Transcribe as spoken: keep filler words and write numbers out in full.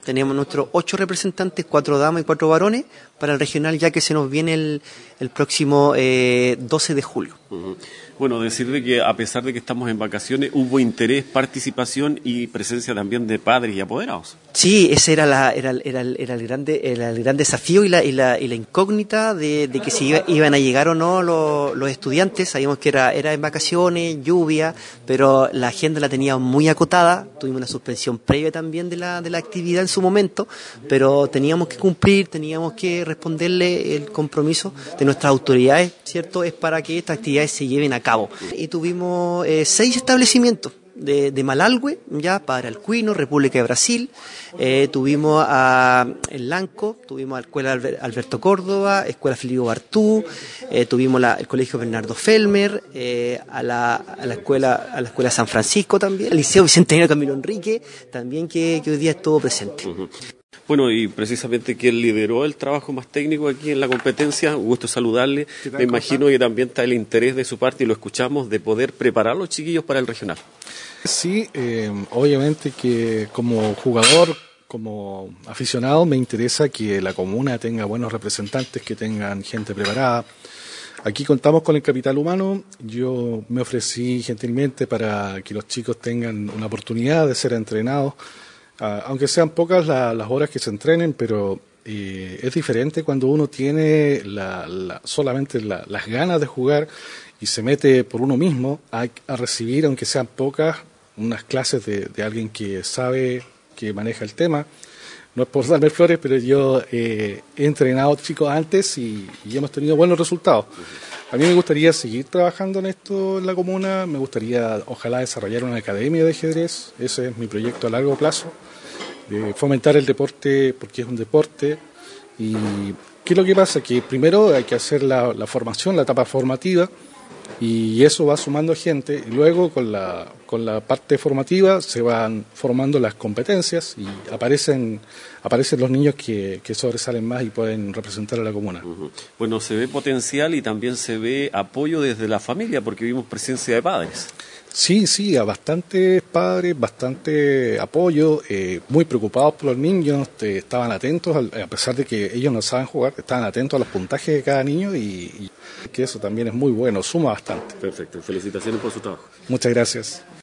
tenemos nuestros ocho representantes, cuatro damas y cuatro varones, para el regional, ya que se nos viene el, el próximo eh, doce de julio. Uh-huh. Bueno, decirle que a pesar de que estamos en vacaciones, hubo interés, participación y presencia también de padres y apoderados. Sí, ese era la era, era, era el grande era el gran desafío y la y la, y la incógnita de, de que si iba, iban a llegar o no los, los estudiantes. Sabíamos que era era en vacaciones, lluvia, pero la agenda la tenía muy acotada. Tuvimos una suspensión previa también de la de la actividad en su momento, pero teníamos que cumplir, teníamos que responderle el compromiso de nuestras autoridades, ¿cierto? Es para que estas actividades se lleven a cabo. Y tuvimos eh, seis establecimientos de, de Malalhue, ya para Alcuino, República de Brasil, eh, tuvimos a el Lanco, tuvimos a la Escuela Alberto Córdoba, Escuela Felipe Bartú, eh, tuvimos la, el Colegio Bernardo Felmer, eh, a, la, a la escuela a la Escuela San Francisco también, el Liceo Bicentenario Camilo Enrique, también que, que hoy día estuvo presente. Uh-huh. Bueno, y precisamente quien lideró el trabajo más técnico aquí en la competencia, un gusto saludarle. Me imagino que también está el interés de su parte, y lo escuchamos, de poder preparar a los chiquillos para el regional. Sí, eh, obviamente que como jugador, como aficionado, me interesa que la comuna tenga buenos representantes, que tengan gente preparada. Aquí contamos con el capital humano. Yo me ofrecí gentilmente para que los chicos tengan una oportunidad de ser entrenados. Uh, aunque sean pocas la, las horas que se entrenen, pero eh, es diferente cuando uno tiene la, la, solamente la, las ganas de jugar y se mete por uno mismo a, a recibir, aunque sean pocas, unas clases de, de alguien que sabe, que maneja el tema. No es por darme flores, pero yo eh, he entrenado chicos antes y, y hemos tenido buenos resultados. A mí me gustaría seguir trabajando en esto en la comuna, me gustaría ojalá desarrollar una academia de ajedrez, ese es mi proyecto a largo plazo, de fomentar el deporte porque es un deporte. Y ¿qué es lo que pasa? Que primero hay que hacer la, la formación, la etapa formativa, y eso va sumando gente, y luego con la, con la parte formativa se van formando las competencias y aparecen, aparecen los niños que, que sobresalen más y pueden representar a la comuna. Uh-huh. Bueno, se ve potencial y también se ve apoyo desde la familia, porque vimos presencia de padres. Sí, sí, a bastantes padres, bastante apoyo, eh, muy preocupados por los niños, eh, estaban atentos, a pesar de que ellos no saben jugar, estaban atentos a los puntajes de cada niño y, y que eso también es muy bueno, suma bastante. Perfecto, felicitaciones por su trabajo. Muchas gracias.